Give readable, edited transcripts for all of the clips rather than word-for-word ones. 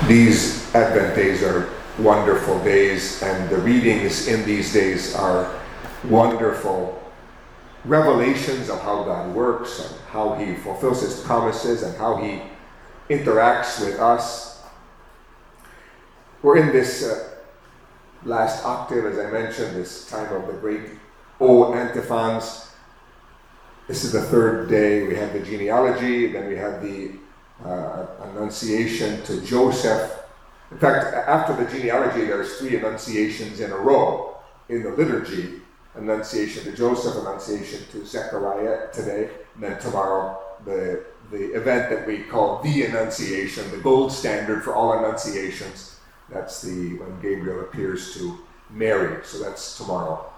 These Advent days are wonderful days, and the readings in these days are wonderful revelations of how God works and how He fulfills His promises and how He interacts with us. We're in this last octave, as I mentioned, this time of the great O antiphons. This is the third day. We have the genealogy, then we have the Annunciation to Joseph. In fact, after the genealogy, there's 3 Annunciations in a row in the liturgy. Annunciation to Joseph, Annunciation to Zechariah today, and then tomorrow the event that we call the Annunciation, the gold standard for all Annunciations. That's when Gabriel appears to Mary, so that's tomorrow.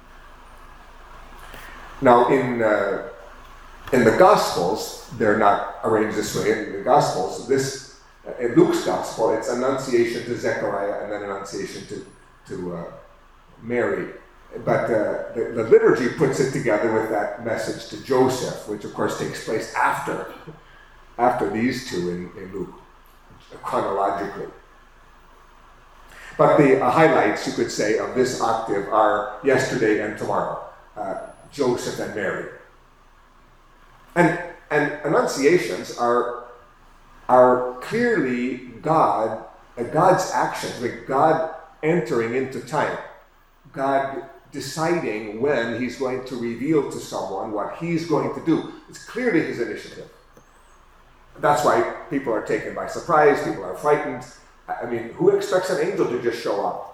Now in the Gospels, they're not arranged this way. In the Gospels, in Luke's Gospel, it's Annunciation to Zechariah and then Annunciation to Mary. But the liturgy puts it together with that message to Joseph, which of course takes place after these two in Luke, chronologically. But the highlights, you could say, of this octave are yesterday and tomorrow, Joseph and Mary. And Annunciations are clearly God's actions, like God entering into time, God deciding when He's going to reveal to someone what He's going to do. It's clearly His initiative. That's why people are taken by surprise, people are frightened. I mean, who expects an angel to just show up?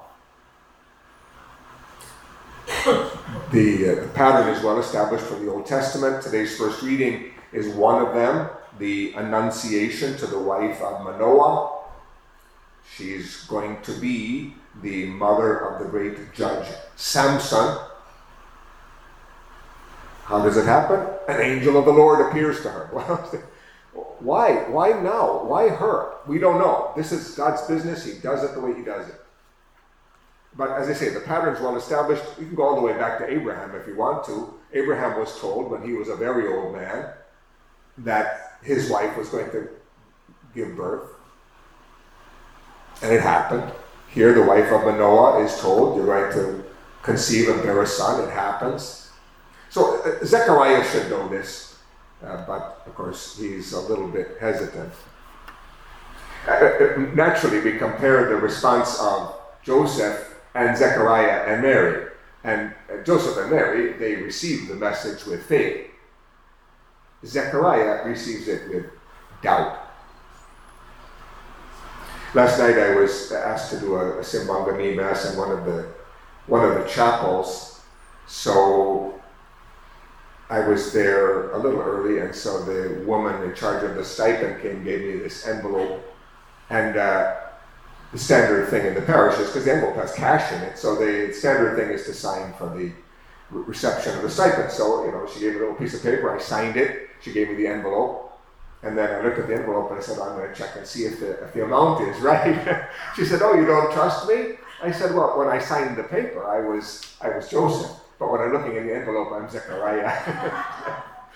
The pattern is well established from the Old Testament. Today's first reading is one of them, the Annunciation to the wife of Manoah. She's going to be the mother of the great judge Samson. How does it happen? An angel of the Lord appears to her. Why? Why now? Why her? We don't know. This is God's business. He does it the way He does it. But as I say, the pattern is well established. You can go all the way back to Abraham if you want to. Abraham was told when he was a very old man that his wife was going to give birth. And it happened. Here the wife of Manoah is told, you're going to conceive and bear a son. It happens. So Zechariah should know this, but of course he's a little bit hesitant. Naturally, we compare the response of Joseph and Zechariah and Mary. And Joseph and Mary, they receive the message with faith. Zechariah receives it with doubt. Last night I was asked to do a Simbangani Mass in one of the chapels. So I was there a little early, and so the woman in charge of the stipend gave me this envelope. And the standard thing in the parish is, because the envelope has cash in it, so the standard thing is to sign for the reception of the stipend. So, she gave me a little piece of paper, I signed it, she gave me the envelope, and then I looked at the envelope and I said, I'm going to check and see if the amount is right. She said, oh, you don't trust me? I said, well, when I signed the paper, I was Joseph, but when I'm looking in the envelope, I'm Zechariah.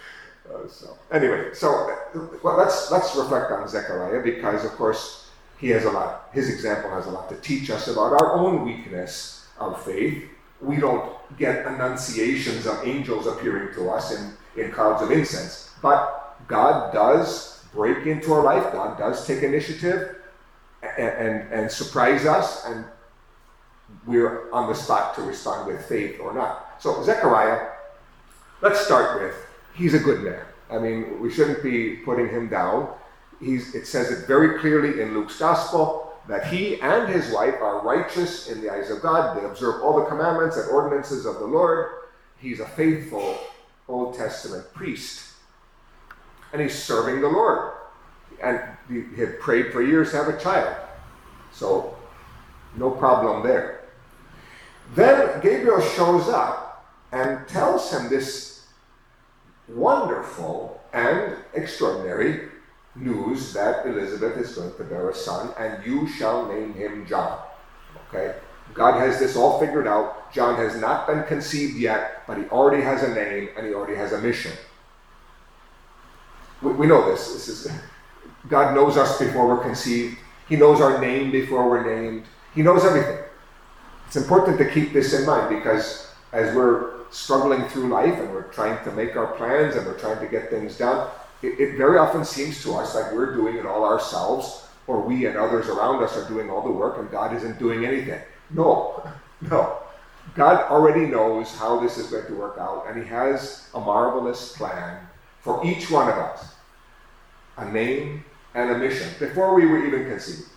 Let's reflect on Zechariah, because, of course, his example has a lot to teach us about our own weakness of faith. We don't get annunciations of angels appearing to us in clouds of incense, but God does break into our life. God does take initiative and surprise us, and we're on the spot to respond with faith or not. So Zechariah, let's start with, he's a good man. I mean, we shouldn't be putting him down. It says it very clearly in Luke's Gospel that he and his wife are righteous in the eyes of God. They observe all the commandments and ordinances of the Lord. He's a faithful Old Testament priest. And he's serving the Lord. And he had prayed for years to have a child. So, no problem there. Then Gabriel shows up and tells him this wonderful and extraordinary news that Elizabeth is going to bear a son, and you shall name him John. Okay? God has this all figured out. John has not been conceived yet, but he already has a name and he already has a mission. We know this. God knows us before we're conceived. He knows our name before we're named. He knows everything. It's important to keep this in mind because as we're struggling through life and we're trying to make our plans and we're trying to get things done, it very often seems to us like we're doing it all ourselves, or we and others around us are doing all the work and God isn't doing anything. No. God already knows how this is going to work out, and He has a marvelous plan for each one of us. A name and a mission before we were even conceived.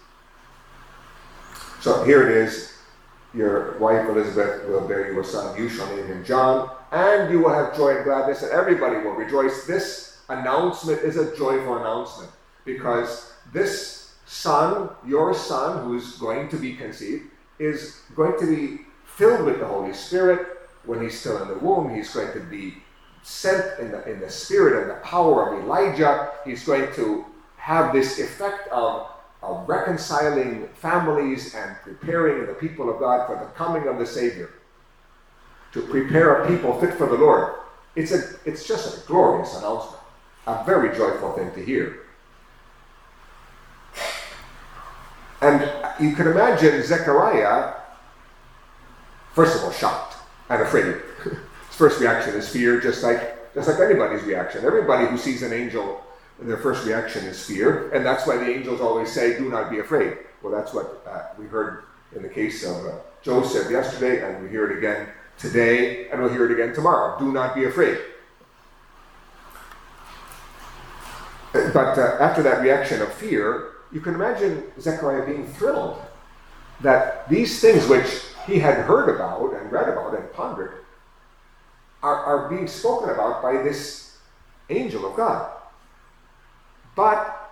So here it is. Your wife Elizabeth will bear you a son. You shall name him John, and you will have joy and gladness, and everybody will rejoice. This announcement is a joyful announcement because this son, your son, who's going to be conceived, is going to be filled with the Holy Spirit. When he's still in the womb, he's going to be sent in the spirit and the power of Elijah. He's going to have this effect of reconciling families and preparing the people of God for the coming of the Savior. To prepare a people fit for the Lord. It's just a glorious announcement. A very joyful thing to hear. And you can imagine Zechariah, first of all, shocked and afraid. His first reaction is fear, just like anybody's reaction. Everybody who sees an angel, their first reaction is fear, and that's why the angels always say, do not be afraid. Well, that's what we heard in the case of Joseph yesterday, and we hear it again today, and we'll hear it again tomorrow. Do not be afraid. But after that reaction of fear, you can imagine Zechariah being thrilled that these things which he had heard about and read about and pondered are being spoken about by this angel of God. But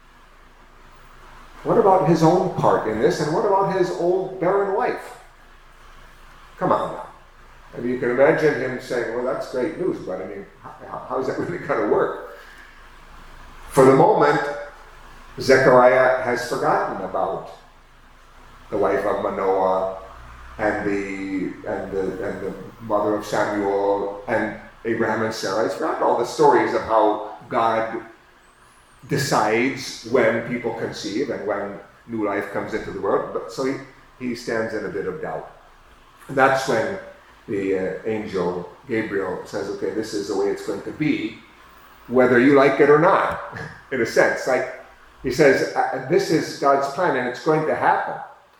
what about his own part in this, and what about his old barren wife? Come on now. I mean, you can imagine him saying, well, that's great news, but I mean, how is that really going to work? For the moment, Zechariah has forgotten about the wife of Manoah and the mother of Samuel and Abraham and Sarah. He's forgotten all the stories of how God decides when people conceive and when new life comes into the world. But so he stands in a bit of doubt. And that's when the angel Gabriel says, okay, this is the way it's going to be, whether you like it or not, in a sense. Like he says, this is God's plan and it's going to happen.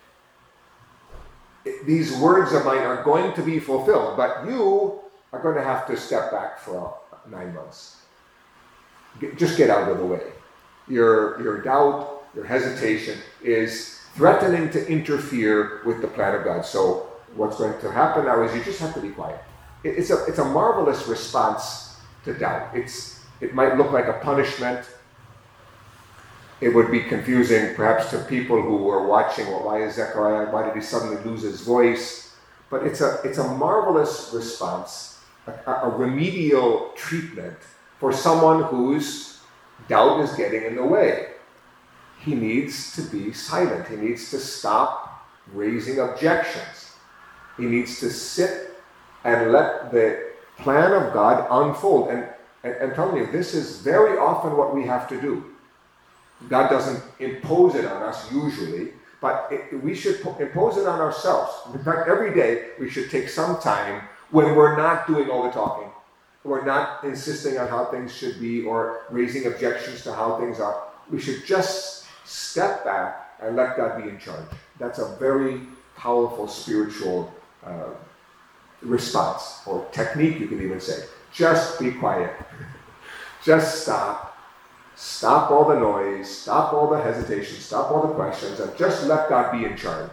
These words of mine are going to be fulfilled, but you are going to have to step back for 9 months. Just get out of the way. Your doubt, your hesitation is threatening to interfere with the plan of God. So what's going to happen now is you just have to be quiet. It's a marvelous response to doubt. It might look like a punishment. It would be confusing perhaps to people who were watching, well, why is Zechariah, why did he suddenly lose his voice? But it's a marvelous response, a remedial treatment for someone whose doubt is getting in the way. He needs to be silent. He needs to stop raising objections. He needs to sit and let the plan of God unfold. And I'm telling you, this is very often what we have to do. God doesn't impose it on us usually, but we should impose it on ourselves. In fact, every day we should take some time when we're not doing all the talking. We're not insisting on how things should be or raising objections to how things are. We should just step back and let God be in charge. That's a very powerful spiritual response, or technique you could even say. Just be quiet. Just stop. Stop all the noise, stop all the hesitation, stop all the questions, and just let God be in charge.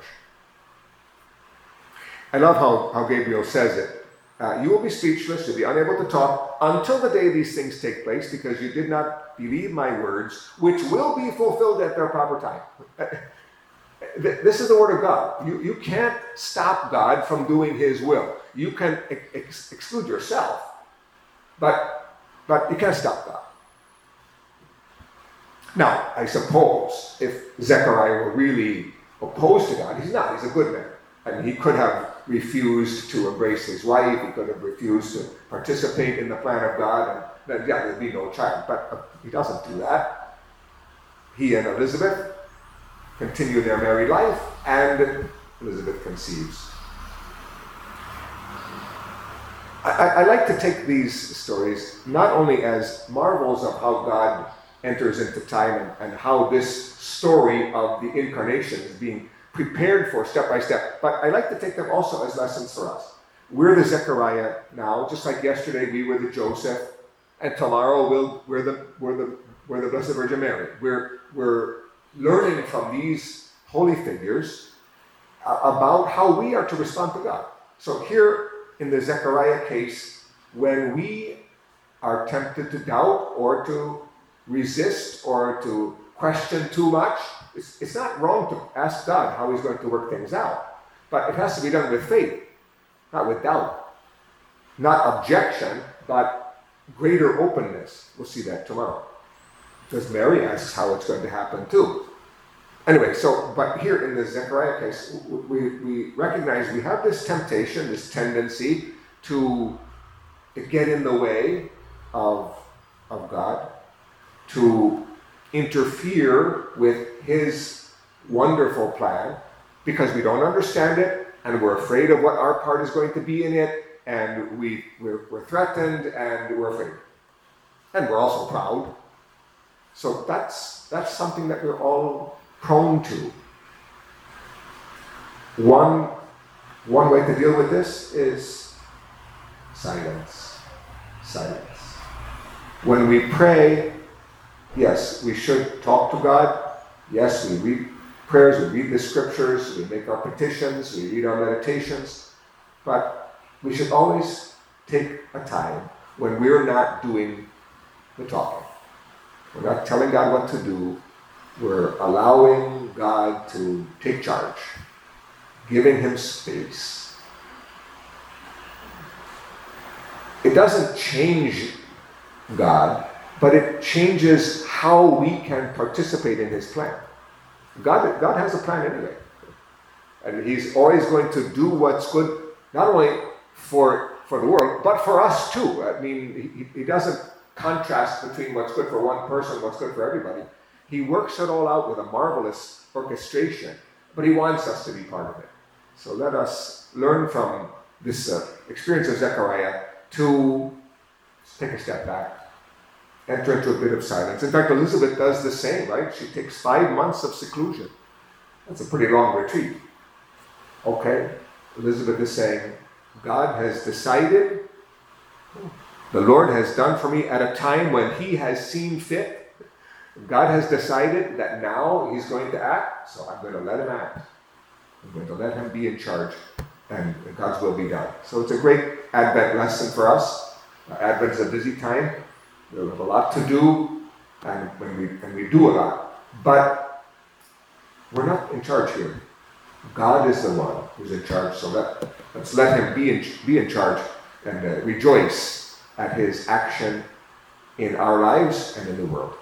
I love how Gabriel says it. You will be speechless, you'll be unable to talk until the day these things take place, because you did not believe my words, which will be fulfilled at their proper time. This is the word of God. You can't stop God from doing his will. You can exclude yourself, but you can't stop God. Now, I suppose if Zechariah were really opposed to God, he's not. He's a good man. I mean, he could have refused to embrace his wife. He could have refused to participate in the plan of God, and then, there'd be no child. But he doesn't do that. He and Elizabeth, continue their married life, and Elizabeth conceives. I like to take these stories not only as marvels of how God enters into time and how this story of the incarnation is being prepared for step by step, but I like to take them also as lessons for us. We're the Zechariah now, just like yesterday we were the Joseph, and tomorrow we're the Blessed Virgin Mary. We're learning from these holy figures about how we are to respond to God. So here in the Zechariah case, when we are tempted to doubt or to resist or to question too much, it's not wrong to ask God how he's going to work things out. But it has to be done with faith, not with doubt. Not objection, but greater openness. We'll see that tomorrow. Because Mary asks how it's going to happen too. Anyway, but here in the Zechariah case, we recognize we have this temptation, this tendency to get in the way of God, to interfere with his wonderful plan, because we don't understand it, and we're afraid of what our part is going to be in it, and we're threatened, and we're afraid. And we're also proud. So that's something that we're all prone to. One way to deal with this is silence. Silence. When we pray, yes, we should talk to God. Yes, we read prayers, we read the scriptures, we make our petitions, we read our meditations. But we should always take a time when we're not doing the talking. We're not telling God what to do. We're allowing God to take charge, giving him space. It doesn't change God, but it changes how we can participate in his plan. God has a plan anyway. And he's always going to do what's good, not only for the world, but for us too. I mean, he doesn't contrast between what's good for one person, what's good for everybody. He works it all out with a marvelous orchestration, but he wants us to be part of it. So let us learn from this experience of Zechariah to take a step back, enter into a bit of silence. In fact, Elizabeth does the same, right? She takes 5 months of seclusion. That's a pretty long retreat. Okay, Elizabeth is saying, God has decided, the Lord has done for me at a time when he has seen fit. God has decided that now he's going to act, so I'm going to let him act. I'm going to let him be in charge, and God's will be done. So it's a great Advent lesson for us. Advent is a busy time. We have a lot to do, and we do a lot. But we're not in charge here. God is the one who's in charge, so let's let him be in charge and rejoice at his action in our lives and in the world.